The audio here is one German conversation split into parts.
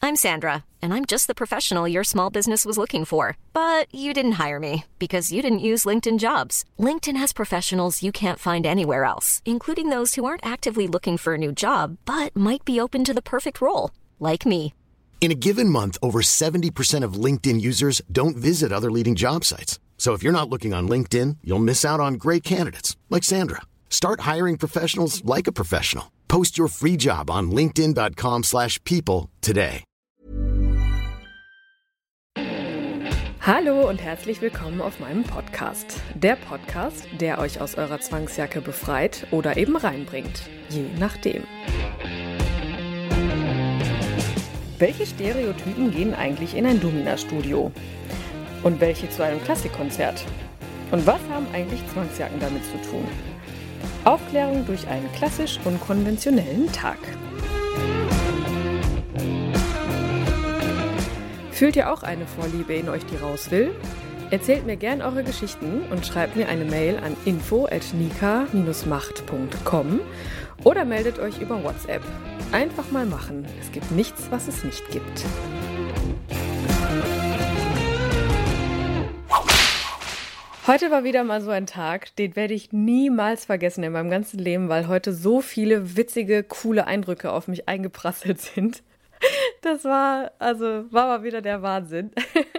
I'm Sandra, and I'm just the professional your small business was looking for. But you didn't hire me because you didn't use LinkedIn Jobs. LinkedIn has professionals you can't find anywhere else, including those who aren't actively looking for a new job, but might be open to the perfect role, like me. In a given month, over 70% of LinkedIn users don't visit other leading job sites. So if you're not looking on LinkedIn, you'll miss out on great candidates like Sandra. Start hiring professionals like a professional. Post your free job on linkedin.com/people today. Hallo und herzlich willkommen auf meinem Podcast. Der Podcast, der euch aus eurer Zwangsjacke befreit oder eben reinbringt. Je nachdem. Welche Stereotypen gehen eigentlich in ein Domina-Studio? Und welche zu einem Klassikkonzert? Und was haben eigentlich Zwangsjacken damit zu tun? Aufklärung durch einen klassisch unkonventionellen Tag. Fühlt ihr auch eine Vorliebe in euch, die raus will? Erzählt mir gern eure Geschichten und schreibt mir eine Mail an info@nika-macht.com oder meldet euch über WhatsApp. Einfach mal machen. Es gibt nichts, was es nicht gibt. Heute war wieder mal so ein Tag, den werde ich niemals vergessen in meinem ganzen Leben, weil heute so viele witzige, coole Eindrücke auf mich eingeprasselt sind. Das war mal wieder der Wahnsinn.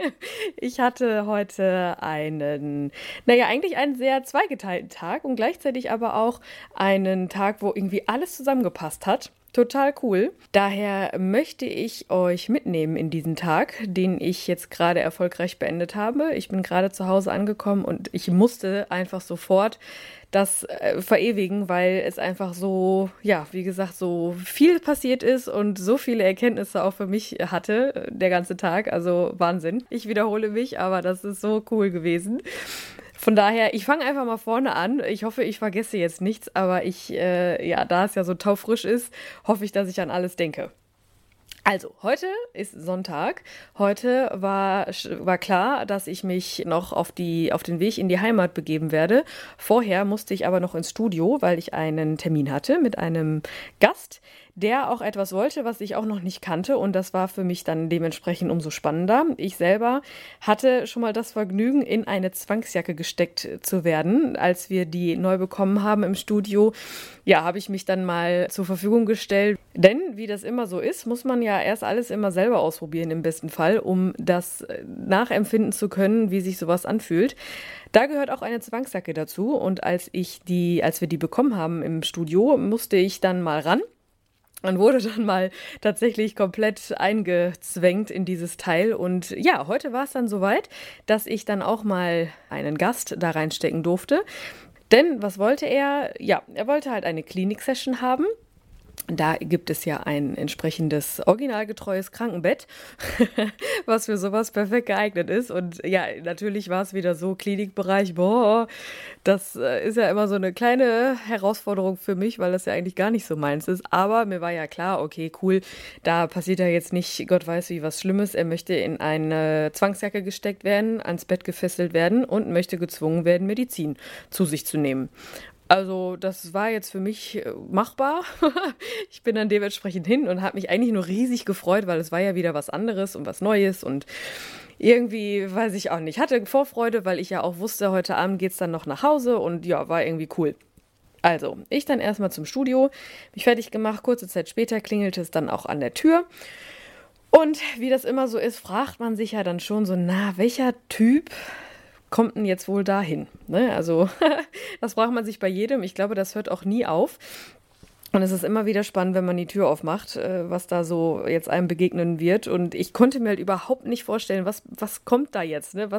Ich hatte heute eigentlich einen sehr zweigeteilten Tag und gleichzeitig aber auch einen Tag, wo irgendwie alles zusammengepasst hat. Total cool. Daher möchte ich euch mitnehmen in diesen Tag, den ich jetzt gerade erfolgreich beendet habe. Ich bin gerade zu Hause angekommen und ich musste einfach sofort das verewigen, weil es einfach so, ja, wie gesagt, so viel passiert ist und so viele Erkenntnisse auch für mich hatte, der ganze Tag. Also Wahnsinn. Ich wiederhole mich, aber das ist so cool gewesen. Von daher, ich fange einfach mal vorne an. Ich hoffe, ich vergesse jetzt nichts, aber da es ja so taufrisch ist, hoffe ich, dass ich an alles denke. Also, heute ist Sonntag. Heute war klar, dass ich mich noch auf den Weg in die Heimat begeben werde. Vorher musste ich aber noch ins Studio, weil ich einen Termin hatte mit einem Gast, der auch etwas wollte, was ich auch noch nicht kannte, und das war für mich dann dementsprechend umso spannender. Ich selber hatte schon mal das Vergnügen, in eine Zwangsjacke gesteckt zu werden. Als wir die neu bekommen haben im Studio, ja, habe ich mich dann mal zur Verfügung gestellt. Denn, wie das immer so ist, muss man ja erst alles immer selber ausprobieren im besten Fall, um das nachempfinden zu können, wie sich sowas anfühlt. Da gehört auch eine Zwangsjacke dazu, und als wir die bekommen haben im Studio, musste ich dann mal ran. Man wurde dann mal tatsächlich komplett eingezwängt in dieses Teil. Und ja, heute war es dann soweit, dass ich dann auch mal einen Gast da reinstecken durfte. Denn was wollte er? Ja, er wollte halt eine Klinik-Session haben. Da gibt es ja ein entsprechendes originalgetreues Krankenbett, was für sowas perfekt geeignet ist. Und ja, natürlich war es wieder so, Klinikbereich, das ist ja immer so eine kleine Herausforderung für mich, weil das ja eigentlich gar nicht so meins ist. Aber mir war ja klar, okay, cool, da passiert ja jetzt nicht, Gott weiß wie, was Schlimmes. Er möchte in eine Zwangsjacke gesteckt werden, ans Bett gefesselt werden und möchte gezwungen werden, Medizin zu sich zu nehmen. Also das war jetzt für mich machbar. Ich bin dann dementsprechend hin und habe mich eigentlich nur riesig gefreut, weil es war ja wieder was anderes und was Neues und irgendwie, weiß ich auch nicht, hatte Vorfreude, weil ich ja auch wusste, heute Abend geht's dann noch nach Hause und ja, war irgendwie cool. Also, ich dann erstmal zum Studio, mich fertig gemacht, kurze Zeit später klingelte es dann auch an der Tür. Und wie das immer so ist, fragt man sich ja dann schon so, welcher Typ kommt denn jetzt wohl dahin? Ne? Also das fragt man sich bei jedem. Ich glaube, das hört auch nie auf. Und es ist immer wieder spannend, wenn man die Tür aufmacht, was da so jetzt einem begegnen wird. Und ich konnte mir halt überhaupt nicht vorstellen, was kommt da jetzt? Ne?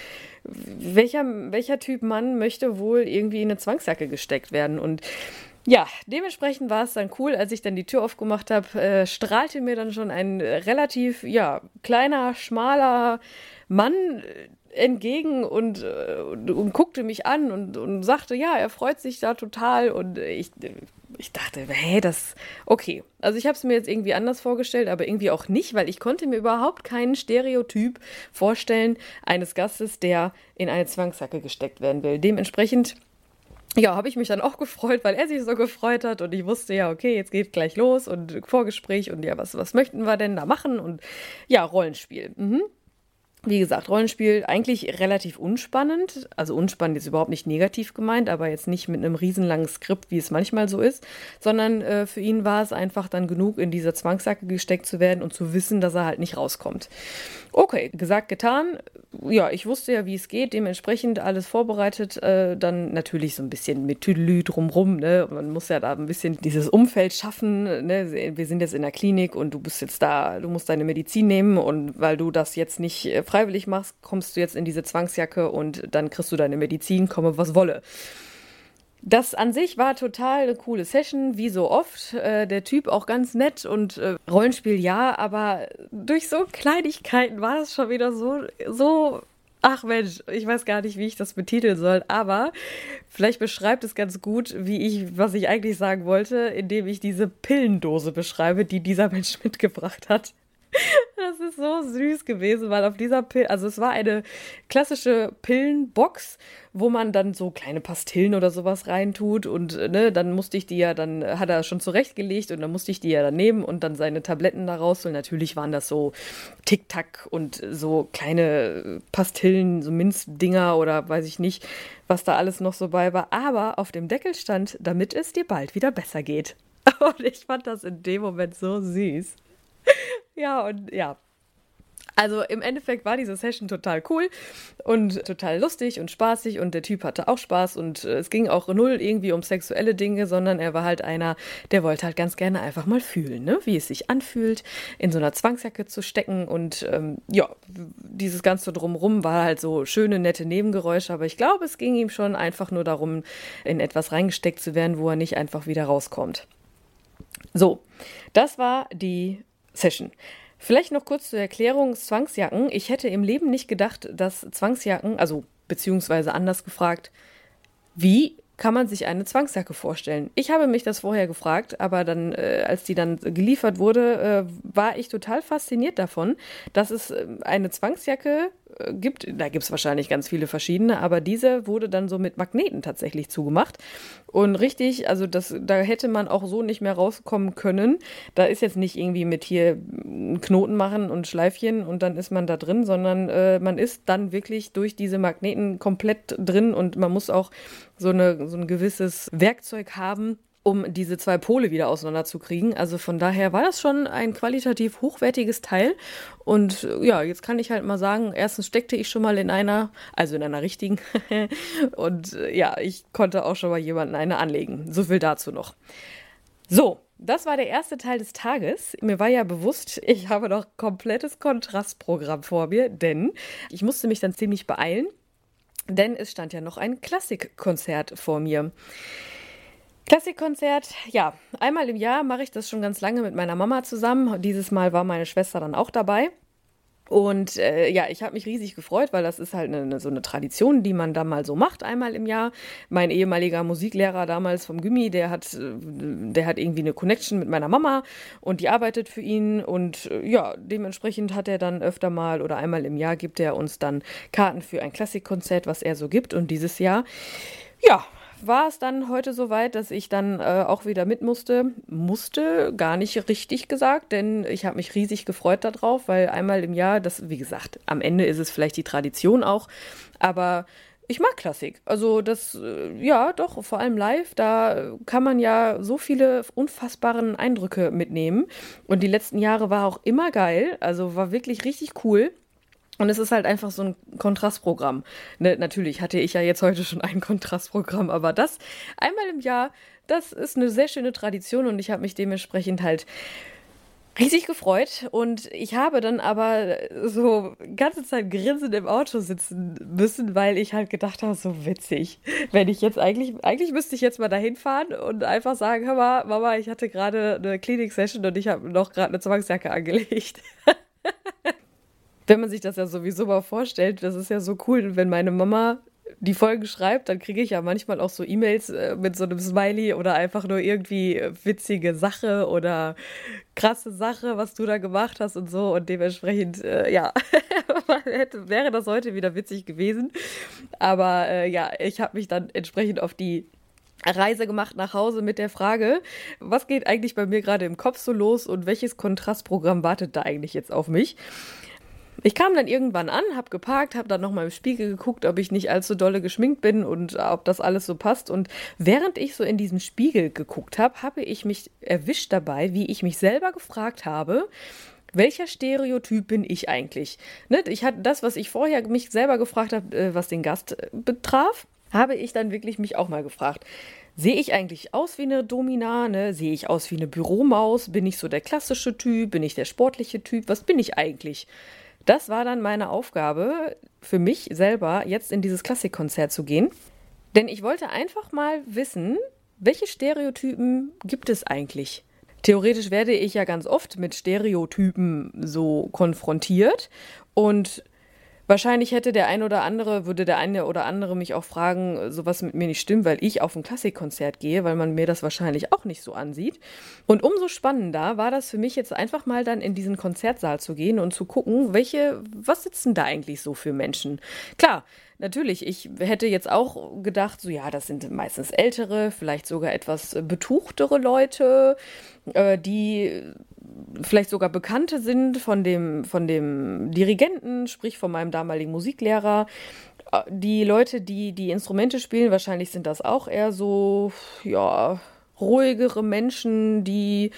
Welcher Typ Mann möchte wohl irgendwie in eine Zwangsjacke gesteckt werden? Und ja, dementsprechend war es dann cool, als ich dann die Tür aufgemacht habe, strahlte mir dann schon ein relativ, kleiner, schmaler Mann entgegen und guckte mich an und sagte, ja, er freut sich da total, und ich dachte, okay. Also ich habe es mir jetzt irgendwie anders vorgestellt, aber irgendwie auch nicht, weil ich konnte mir überhaupt keinen Stereotyp vorstellen eines Gastes, der in eine Zwangsjacke gesteckt werden will. Dementsprechend Ja, habe ich mich dann auch gefreut, weil er sich so gefreut hat und ich wusste ja, okay, jetzt geht gleich los und Vorgespräch und ja, was möchten wir denn da machen? Und ja, Rollenspiel. Wie gesagt, Rollenspiel eigentlich relativ unspannend. Also unspannend ist überhaupt nicht negativ gemeint, aber jetzt nicht mit einem riesenlangen Skript, wie es manchmal so ist, sondern für ihn war es einfach dann genug, in dieser Zwangsjacke gesteckt zu werden und zu wissen, dass er halt nicht rauskommt. Okay, gesagt, getan. Ja, ich wusste ja, wie es geht, dementsprechend alles vorbereitet, dann natürlich so ein bisschen mit Tüdelü drumrum, ne? Man muss ja da ein bisschen dieses Umfeld schaffen, ne? Wir sind jetzt in der Klinik und du bist jetzt da, du musst deine Medizin nehmen und weil du das jetzt nicht freiwillig machst, kommst du jetzt in diese Zwangsjacke und dann kriegst du deine Medizin, komme was wolle. Das an sich war total eine coole Session, wie so oft. Der Typ auch ganz nett und Rollenspiel ja, aber durch so Kleinigkeiten war das schon wieder so, ach Mensch, ich weiß gar nicht, wie ich das betiteln soll, aber vielleicht beschreibt es ganz gut, was ich eigentlich sagen wollte, indem ich diese Pillendose beschreibe, die dieser Mensch mitgebracht hat. Das ist so süß gewesen, weil auf dieser also es war eine klassische Pillenbox, wo man dann so kleine Pastillen oder sowas reintut und ne, dann hat er schon zurechtgelegt und dann musste ich die ja dann nehmen und dann seine Tabletten da rausholen. Natürlich waren das so Tic-Tac und so kleine Pastillen, so Minzdinger oder weiß ich nicht, was da alles noch so bei war. Aber auf dem Deckel stand, damit es dir bald wieder besser geht. Und ich fand das in dem Moment so süß. Ja, und ja. Also im Endeffekt war diese Session total cool und total lustig und spaßig und der Typ hatte auch Spaß und es ging auch null irgendwie um sexuelle Dinge, sondern er war halt einer, der wollte halt ganz gerne einfach mal fühlen, ne? Wie es sich anfühlt, in so einer Zwangsjacke zu stecken und ja, dieses Ganze drumrum war halt so schöne, nette Nebengeräusche, aber ich glaube, es ging ihm schon einfach nur darum, in etwas reingesteckt zu werden, wo er nicht einfach wieder rauskommt. So, das war die Session. Vielleicht noch kurz zur Erklärung, Zwangsjacken. Ich hätte im Leben nicht gedacht, dass Zwangsjacken, also beziehungsweise anders gefragt, wie kann man sich eine Zwangsjacke vorstellen? Ich habe mich das vorher gefragt, aber dann, als die dann geliefert wurde, war ich total fasziniert davon, dass es eine Zwangsjacke gibt. Da gibt es wahrscheinlich ganz viele verschiedene, aber diese wurde dann so mit Magneten tatsächlich zugemacht. Und richtig, also da hätte man auch so nicht mehr rauskommen können. Da ist jetzt nicht irgendwie mit hier Knoten machen und Schleifchen und dann ist man da drin, sondern man ist dann wirklich durch diese Magneten komplett drin und man muss auch so ein gewisses Werkzeug haben, um diese zwei Pole wieder auseinanderzukriegen. Also von daher war das schon ein qualitativ hochwertiges Teil. Und ja, jetzt kann ich halt mal sagen, erstens steckte ich schon mal in einer richtigen. Und ja, ich konnte auch schon mal jemanden eine anlegen. So viel dazu noch. So, das war der erste Teil des Tages. Mir war ja bewusst, ich habe noch komplettes Kontrastprogramm vor mir, denn ich musste mich dann ziemlich beeilen, denn es stand ja noch ein Klassikkonzert vor mir. Klassikkonzert, ja, einmal im Jahr mache ich das schon ganz lange mit meiner Mama zusammen. Dieses Mal war meine Schwester dann auch dabei. Und ja, ich habe mich riesig gefreut, weil das ist halt so eine Tradition, die man da mal so macht, einmal im Jahr. Mein ehemaliger Musiklehrer damals vom Gymi, der hat irgendwie eine Connection mit meiner Mama und die arbeitet für ihn. Und ja, dementsprechend hat er dann öfter mal oder einmal im Jahr gibt er uns dann Karten für ein Klassikkonzert, was er so gibt. Und dieses Jahr, ja, war es dann heute soweit, dass ich dann auch wieder mit musste. Musste, gar nicht richtig gesagt, denn ich habe mich riesig gefreut darauf, weil einmal im Jahr, das, wie gesagt, am Ende ist es vielleicht die Tradition auch, aber ich mag Klassik. Also das, ja, doch, vor allem live, da kann man ja so viele unfassbaren Eindrücke mitnehmen. Und die letzten Jahre war auch immer geil, also war wirklich richtig cool. Und es ist halt einfach so ein Kontrastprogramm. Ne, natürlich hatte ich ja jetzt heute schon ein Kontrastprogramm, aber das einmal im Jahr, das ist eine sehr schöne Tradition und ich habe mich dementsprechend halt riesig gefreut. Und ich habe dann aber so ganze Zeit grinsend im Auto sitzen müssen, weil ich halt gedacht habe, so witzig. Wenn ich jetzt eigentlich müsste ich jetzt mal dahin fahren und einfach sagen, hör mal, Mama, ich hatte gerade eine Klinik-Session und ich habe noch gerade eine Zwangsjacke angelegt. Wenn man sich das ja sowieso mal vorstellt, das ist ja so cool, wenn meine Mama die Folgen schreibt, dann kriege ich ja manchmal auch so E-Mails mit so einem Smiley oder einfach nur irgendwie witzige Sache oder krasse Sache, was du da gemacht hast und so und dementsprechend, ja, wäre das heute wieder witzig gewesen, aber ja, ich habe mich dann entsprechend auf die Reise gemacht nach Hause mit der Frage, was geht eigentlich bei mir gerade im Kopf so los und welches Kontrastprogramm wartet da eigentlich jetzt auf mich? Ich kam dann irgendwann an, habe geparkt, habe dann nochmal im Spiegel geguckt, ob ich nicht allzu dolle geschminkt bin und ob das alles so passt. Und während ich so in diesen Spiegel geguckt habe, habe ich mich erwischt dabei, wie ich mich selber gefragt habe, welcher Stereotyp bin ich eigentlich? Ne? Ich hatte das, was ich vorher mich selber gefragt habe, was den Gast betraf, habe ich dann wirklich mich auch mal gefragt. Sehe ich eigentlich aus wie eine Domina? Ne? Sehe ich aus wie eine Büromaus? Bin ich so der klassische Typ? Bin ich der sportliche Typ? Was bin ich eigentlich? Das war dann meine Aufgabe für mich selber, jetzt in dieses Klassikkonzert zu gehen. Denn ich wollte einfach mal wissen, welche Stereotypen gibt es eigentlich? Theoretisch werde ich ja ganz oft mit Stereotypen so konfrontiert und wahrscheinlich würde der eine oder andere mich auch fragen, so was mit mir nicht stimmt, weil ich auf ein Klassikkonzert gehe, weil man mir das wahrscheinlich auch nicht so ansieht. Und umso spannender war das für mich jetzt einfach mal dann in diesen Konzertsaal zu gehen und zu gucken, was sitzen da eigentlich so für Menschen? Klar, natürlich, ich hätte jetzt auch gedacht, so ja, das sind meistens ältere, vielleicht sogar etwas betuchtere Leute, die vielleicht sogar Bekannte sind von dem Dirigenten, sprich von meinem damaligen Musiklehrer. Die Leute, die Instrumente spielen, wahrscheinlich sind das auch eher so, ja, ruhigere Menschen, die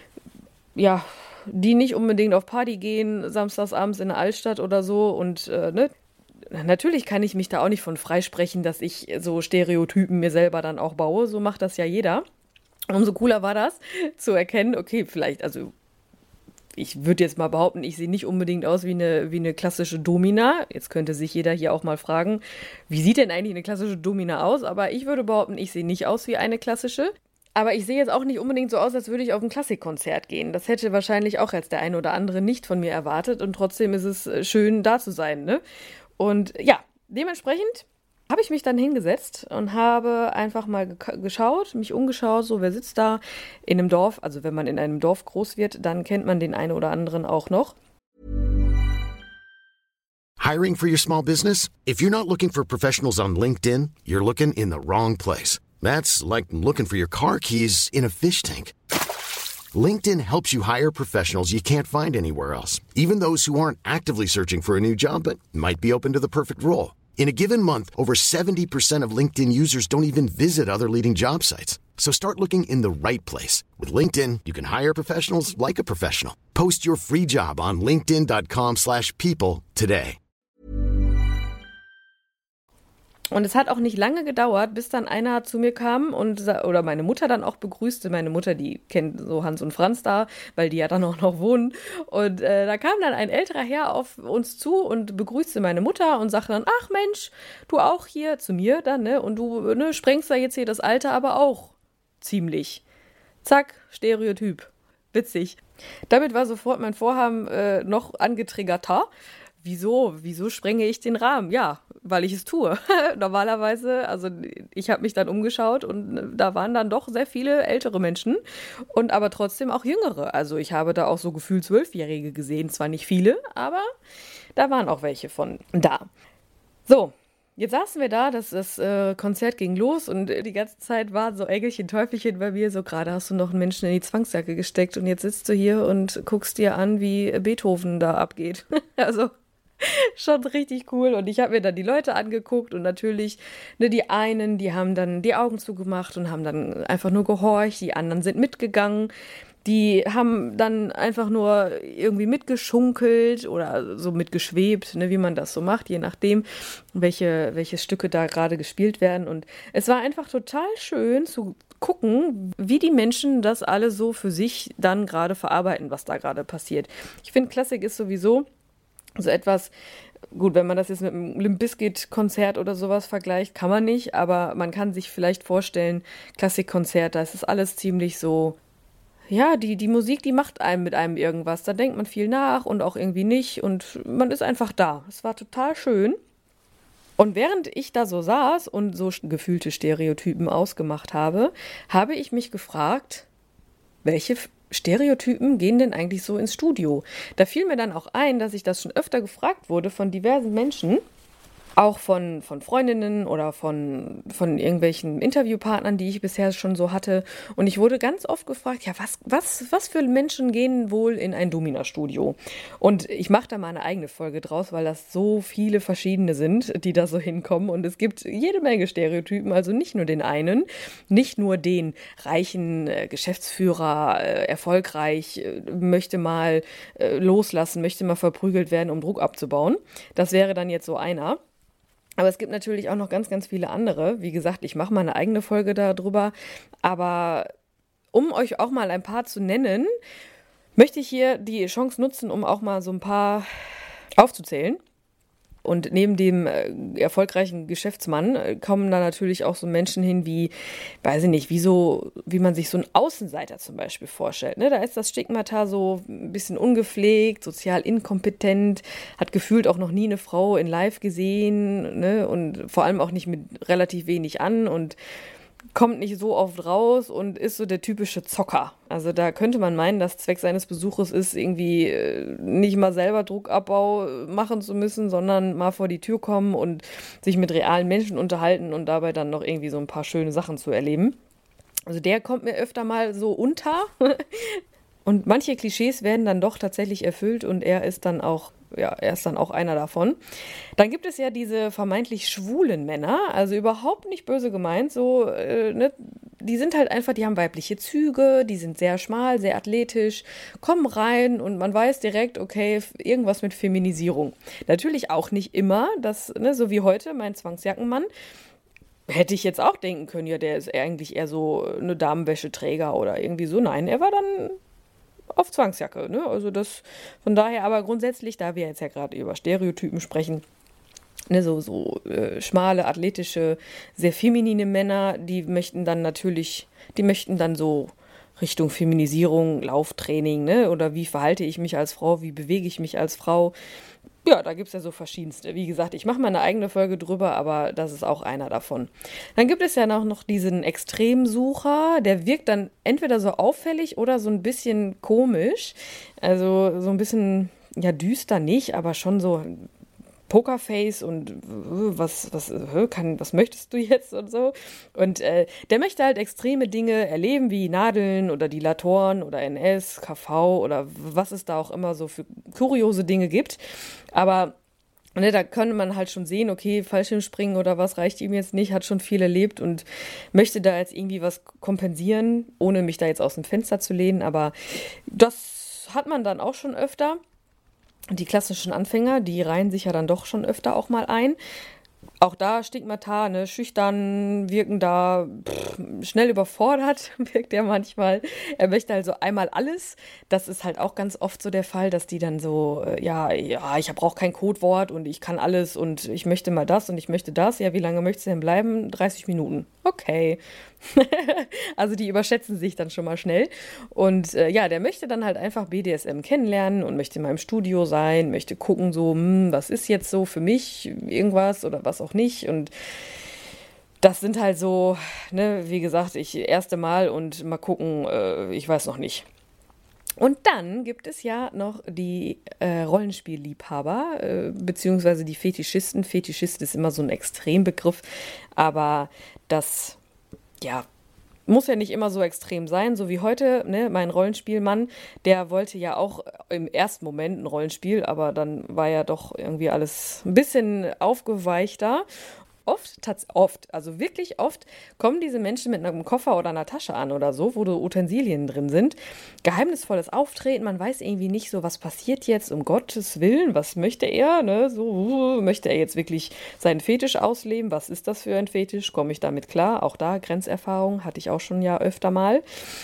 nicht unbedingt auf Party gehen, samstagsabends in der Altstadt oder so und, ne? Natürlich kann ich mich da auch nicht von freisprechen, dass ich so Stereotypen mir selber dann auch baue, so macht das ja jeder. Umso cooler war das, zu erkennen, okay, vielleicht, also ich würde jetzt mal behaupten, ich sehe nicht unbedingt aus wie eine klassische Domina. Jetzt könnte sich jeder hier auch mal fragen, wie sieht denn eigentlich eine klassische Domina aus? Aber ich würde behaupten, ich sehe nicht aus wie eine klassische. Aber ich sehe jetzt auch nicht unbedingt so aus, als würde ich auf ein Klassikkonzert gehen. Das hätte wahrscheinlich auch jetzt der eine oder andere nicht von mir erwartet. Und trotzdem ist es schön, da zu sein, ne? Und ja, dementsprechend habe ich mich dann hingesetzt und habe einfach mal geschaut, mich umgeschaut, so wer sitzt da in einem Dorf. Also wenn man in einem Dorf groß wird, dann kennt man den einen oder anderen auch noch. Hiring for your small business? If you're not looking for professionals on LinkedIn, you're looking in the wrong place. That's like looking for your car keys in a fish tank. LinkedIn helps you hire professionals you can't find anywhere else, even those who aren't actively searching for a new job but might be open to the perfect role. In a given month, over 70% of LinkedIn users don't even visit other leading job sites. So start looking in the right place. With LinkedIn, you can hire professionals like a professional. Post your free job on linkedin.com/people today. Und es hat auch nicht lange gedauert, bis dann einer zu mir kam oder meine Mutter dann auch begrüßte. Meine Mutter, die kennt so Hans und Franz da, weil die ja dann auch noch wohnen. Und da kam dann ein älterer Herr auf uns zu und begrüßte meine Mutter und sagte dann, ach Mensch, du auch hier zu mir dann, ne? Und du sprengst da jetzt hier das Alter aber auch ziemlich. Zack, Stereotyp. Witzig. Damit war sofort mein Vorhaben noch angetriggerter. Wieso sprenge ich den Rahmen? Ja, weil ich es tue. Normalerweise, also ich habe mich dann umgeschaut und da waren dann doch sehr viele ältere Menschen und aber trotzdem auch jüngere. Also ich habe da auch so gefühlt 12-Jährige gesehen. Zwar nicht viele, aber da waren auch welche von da. So, jetzt saßen wir da, das Konzert ging los und die ganze Zeit war so Engelchen, Teufelchen bei mir. So gerade hast du noch einen Menschen in die Zwangsjacke gesteckt und jetzt sitzt du hier und guckst dir an, wie Beethoven da abgeht. Also schon richtig cool. Und ich habe mir dann die Leute angeguckt und natürlich, ne, die einen, die haben dann die Augen zugemacht und haben dann einfach nur gehorcht. Die anderen sind mitgegangen. Die haben dann einfach nur irgendwie mitgeschunkelt oder so mitgeschwebt, ne, wie man das so macht, je nachdem, welche Stücke da gerade gespielt werden. Und es war einfach total schön zu gucken, wie die Menschen das alle so für sich dann gerade verarbeiten, was da gerade passiert. Ich finde, Klassik ist sowieso so etwas, gut, wenn man das jetzt mit einem Limp Bizkit-Konzert oder sowas vergleicht, kann man nicht, aber man kann sich vielleicht vorstellen, Klassikkonzert, da ist es alles ziemlich so, ja, die Musik, die macht einem mit einem irgendwas, da denkt man viel nach und auch irgendwie nicht und man ist einfach da. Es war total schön. Und während ich da so saß und so gefühlte Stereotypen ausgemacht habe, habe ich mich gefragt, welche Stereotypen gehen denn eigentlich so ins Studio? Da fiel mir dann auch ein, dass ich das schon öfter gefragt wurde von diversen Menschen, auch von Freundinnen oder von irgendwelchen Interviewpartnern, die ich bisher schon so hatte. Und ich wurde ganz oft gefragt, ja, was für Menschen gehen wohl in ein Domina-Studio? Und ich mache da mal eine eigene Folge draus, weil das so viele verschiedene sind, die da so hinkommen. Und es gibt jede Menge Stereotypen, also nicht nur den einen, nicht nur den reichen Geschäftsführer, erfolgreich, möchte mal loslassen, möchte mal verprügelt werden, um Druck abzubauen. Das wäre dann jetzt so einer. Aber es gibt natürlich auch noch ganz, ganz viele andere. Wie gesagt, ich mache mal eine eigene Folge darüber. Aber um euch auch mal ein paar zu nennen, möchte ich hier die Chance nutzen, um auch mal so ein paar aufzuzählen. Und neben dem erfolgreichen Geschäftsmann kommen da natürlich auch so Menschen hin wie, weiß ich nicht, wie man sich so einen Außenseiter zum Beispiel vorstellt. Ne? Da ist das Stigmata so ein bisschen ungepflegt, sozial inkompetent, hat gefühlt auch noch nie eine Frau in Live gesehen, ne? Und vor allem auch nicht mit relativ wenig an und kommt nicht so oft raus und ist so der typische Zocker. Also da könnte man meinen, dass Zweck seines Besuches ist, irgendwie nicht mal selber Druckabbau machen zu müssen, sondern mal vor die Tür kommen und sich mit realen Menschen unterhalten und dabei dann noch irgendwie so ein paar schöne Sachen zu erleben. Also der kommt mir öfter mal so unter. Und manche Klischees werden dann doch tatsächlich erfüllt und er ist dann auch einer davon. Dann gibt es ja diese vermeintlich schwulen Männer, also überhaupt nicht böse gemeint, so, ne? Die sind halt einfach, die haben weibliche Züge, die sind sehr schmal, sehr athletisch, kommen rein und man weiß direkt, okay, irgendwas mit Feminisierung. Natürlich auch nicht immer, das, ne, so wie heute, mein Zwangsjackenmann. Hätte ich jetzt auch denken können, ja, der ist eigentlich eher so eine Damenwäscheträger oder irgendwie so. Nein, er war dann auf Zwangsjacke, ne? Also das, von daher, aber grundsätzlich, da wir jetzt ja gerade über Stereotypen sprechen, ne, so schmale, athletische, sehr feminine Männer, die möchten dann so Richtung Feminisierung, Lauftraining, ne? Oder wie verhalte ich mich als Frau, wie bewege ich mich als Frau? Ja, da gibt es ja so verschiedenste. Wie gesagt, ich mache mal eine eigene Folge drüber, aber das ist auch einer davon. Dann gibt es ja noch diesen Extremsucher, der wirkt dann entweder so auffällig oder so ein bisschen komisch. Also so ein bisschen, ja, düster nicht, aber schon so Pokerface und was möchtest du jetzt und so. Und der möchte halt extreme Dinge erleben, wie Nadeln oder Dilatoren oder NS, KV oder was es da auch immer so für kuriose Dinge gibt. Aber ne, da könnte man halt schon sehen, okay, Fallschirmspringen oder was reicht ihm jetzt nicht, hat schon viel erlebt und möchte da jetzt irgendwie was kompensieren, ohne mich da jetzt aus dem Fenster zu lehnen. Aber das hat man dann auch schon öfter. Die klassischen Anfänger, die reihen sich ja dann doch schon öfter auch mal ein. Auch da Stigmata, ne, schüchtern, wirken da schnell überfordert, wirkt er manchmal. Er möchte also einmal alles. Das ist halt auch ganz oft so der Fall, dass die dann so, ich brauche kein Codewort und ich kann alles und ich möchte mal das und ich möchte das. Ja, wie lange möchtest du denn bleiben? 30 Minuten. Okay. Also die überschätzen sich dann schon mal schnell. Und der möchte dann halt einfach BDSM kennenlernen und möchte in meinem Studio sein, möchte gucken so, was ist jetzt so für mich irgendwas oder was auch nicht. Und das sind halt so, ne, wie gesagt, erste Mal und mal gucken, ich weiß noch nicht. Und dann gibt es ja noch die Rollenspielliebhaber, beziehungsweise die Fetischisten. Fetischist ist immer so ein Extrembegriff, aber das, ja, muss ja nicht immer so extrem sein, so wie heute, ne, mein Rollenspielmann, der wollte ja auch im ersten Moment ein Rollenspiel, aber dann war ja doch irgendwie alles ein bisschen aufgeweichter. Also wirklich oft kommen diese Menschen mit einem Koffer oder einer Tasche an oder so, wo so Utensilien drin sind. Geheimnisvolles Auftreten, man weiß irgendwie nicht so, was passiert jetzt, um Gottes Willen, was möchte er, ne? So, möchte er jetzt wirklich seinen Fetisch ausleben? Was ist das für ein Fetisch? Komme ich damit klar? Auch da Grenzerfahrung hatte ich auch schon ja öfter mal.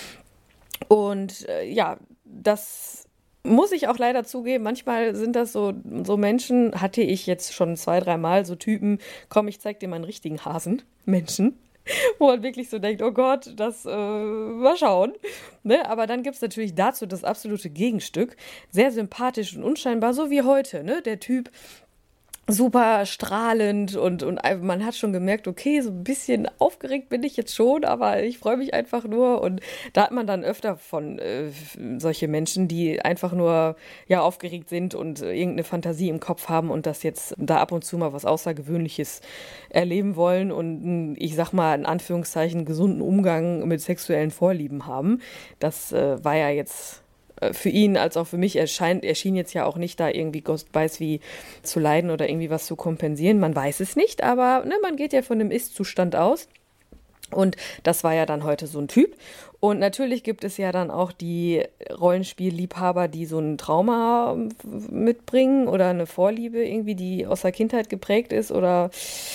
Und das muss ich auch leider zugeben, manchmal sind das so Menschen, hatte ich jetzt schon 2-3 Mal, so Typen, komm, ich zeig dir meinen richtigen Hasen, Menschen, wo man wirklich so denkt, oh Gott, das, mal schauen. Ne? Aber dann gibt es natürlich dazu das absolute Gegenstück, sehr sympathisch und unscheinbar, so wie heute, ne? Der Typ super strahlend und man hat schon gemerkt, okay, so ein bisschen aufgeregt bin ich jetzt schon, aber ich freue mich einfach nur. Und da hat man dann öfter von solche Menschen, die einfach nur ja aufgeregt sind und irgendeine Fantasie im Kopf haben und das jetzt da ab und zu mal was Außergewöhnliches erleben wollen und ich sag mal in Anführungszeichen gesunden Umgang mit sexuellen Vorlieben haben. Das war ja jetzt für ihn als auch für mich erschien jetzt ja auch nicht da irgendwie Gott weiß wie zu leiden oder irgendwie was zu kompensieren. Man weiß es nicht, aber ne, man geht ja von dem Ist-Zustand aus. Und das war ja dann heute so ein Typ. Und natürlich gibt es ja dann auch die Rollenspielliebhaber, die so ein Trauma mitbringen oder eine Vorliebe irgendwie, die aus der Kindheit geprägt ist oder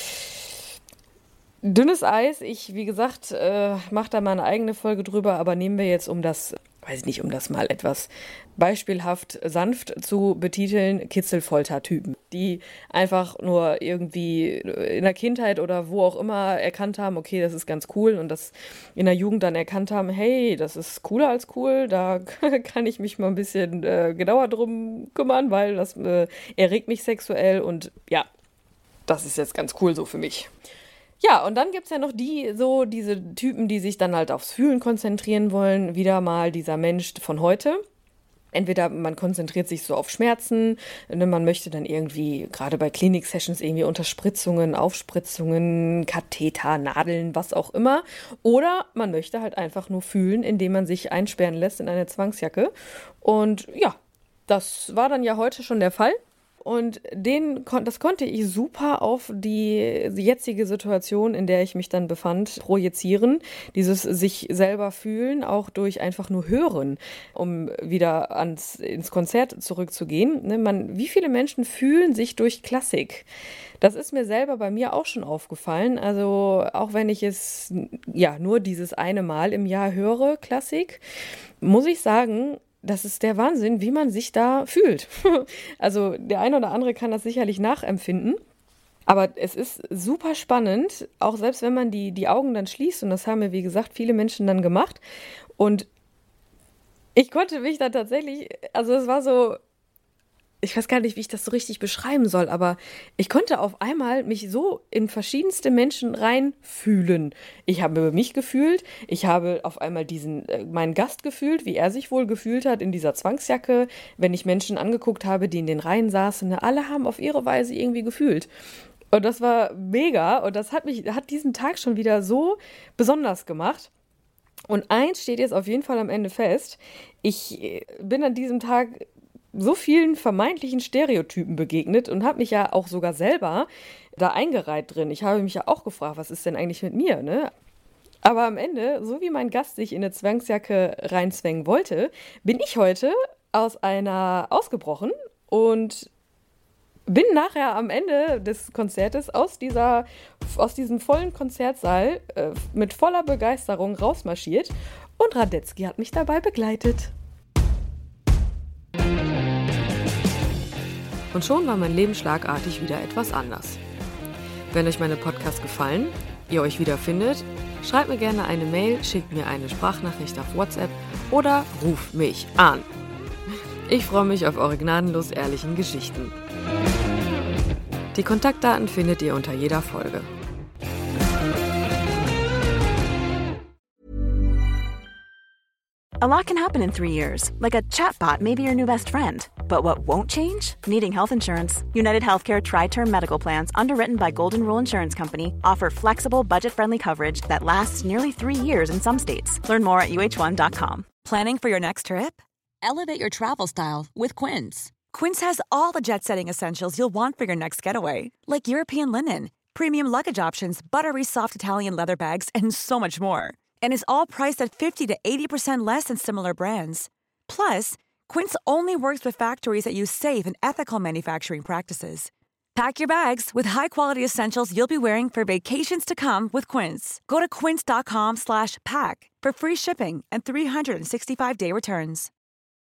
dünnes Eis. Ich, wie gesagt, mache da mal eine eigene Folge drüber, aber nehmen wir jetzt um das mal etwas beispielhaft sanft zu betiteln, Kitzelfolter-Typen, die einfach nur irgendwie in der Kindheit oder wo auch immer erkannt haben, okay, das ist ganz cool und das in der Jugend dann erkannt haben, hey, das ist cooler als cool, da kann ich mich mal ein bisschen genauer drum kümmern, weil das erregt mich sexuell und ja, das ist jetzt ganz cool so für mich. Ja, und dann gibt's ja noch diese Typen, die sich dann halt aufs Fühlen konzentrieren wollen. Wieder mal dieser Mensch von heute. Entweder man konzentriert sich so auf Schmerzen, ne, man möchte dann irgendwie, gerade bei Klinik-Sessions, irgendwie Unterspritzungen, Aufspritzungen, Katheter, Nadeln, was auch immer. Oder man möchte halt einfach nur fühlen, indem man sich einsperren lässt in eine Zwangsjacke. Und ja, das war dann ja heute schon der Fall. Und das konnte ich super auf die jetzige Situation, in der ich mich dann befand, projizieren. Dieses sich selber fühlen, auch durch einfach nur hören, um wieder ins Konzert zurückzugehen. Ne, wie viele Menschen fühlen sich durch Klassik? Das ist mir selber bei mir auch schon aufgefallen. Also auch wenn ich es ja nur dieses eine Mal im Jahr höre, Klassik, muss ich sagen, das ist der Wahnsinn, wie man sich da fühlt. Also der eine oder andere kann das sicherlich nachempfinden. Aber es ist super spannend, auch selbst wenn man die Augen dann schließt. Und das haben ja, wie gesagt, viele Menschen dann gemacht. Und ich konnte mich da tatsächlich, also es war so, ich weiß gar nicht, wie ich das so richtig beschreiben soll, aber ich konnte auf einmal mich so in verschiedenste Menschen reinfühlen. Ich habe mich gefühlt, ich habe auf einmal meinen Gast gefühlt, wie er sich wohl gefühlt hat in dieser Zwangsjacke, wenn ich Menschen angeguckt habe, die in den Reihen saßen, alle haben auf ihre Weise irgendwie gefühlt. Und das war mega und das hat diesen Tag schon wieder so besonders gemacht. Und eins steht jetzt auf jeden Fall am Ende fest, ich bin an diesem Tag so vielen vermeintlichen Stereotypen begegnet und habe mich ja auch sogar selber da eingereiht drin. Ich habe mich ja auch gefragt, was ist denn eigentlich mit mir, ne? Aber am Ende, so wie mein Gast sich in eine Zwangsjacke reinzwängen wollte, bin ich heute aus einer ausgebrochen und bin nachher am Ende des Konzertes aus diesem vollen Konzertsaal mit voller Begeisterung rausmarschiert und Radetzky hat mich dabei begleitet. Und schon war mein Leben schlagartig wieder etwas anders. Wenn euch meine Podcasts gefallen, ihr euch wiederfindet, schreibt mir gerne eine Mail, schickt mir eine Sprachnachricht auf WhatsApp oder ruft mich an. Ich freue mich auf eure gnadenlos ehrlichen Geschichten. Die Kontaktdaten findet ihr unter jeder Folge. A lot can happen in 3 years, like a chatbot may be your new best friend. But what won't change? Needing health insurance. United Healthcare Tri-Term Medical Plans, underwritten by Golden Rule Insurance Company, offer flexible, budget-friendly coverage that lasts nearly 3 years in some states. Learn more at uh1.com. Planning for your next trip? Elevate your travel style with Quince. Quince has all the jet-setting essentials you'll want for your next getaway, like European linen, premium luggage options, buttery soft Italian leather bags, and so much more. And is all priced at 50 to 80% less than similar brands. Plus, Quince only works with factories that use safe and ethical manufacturing practices. Pack your bags with high-quality essentials you'll be wearing for vacations to come with Quince. Go to quince.com/pack for free shipping and 365-day returns.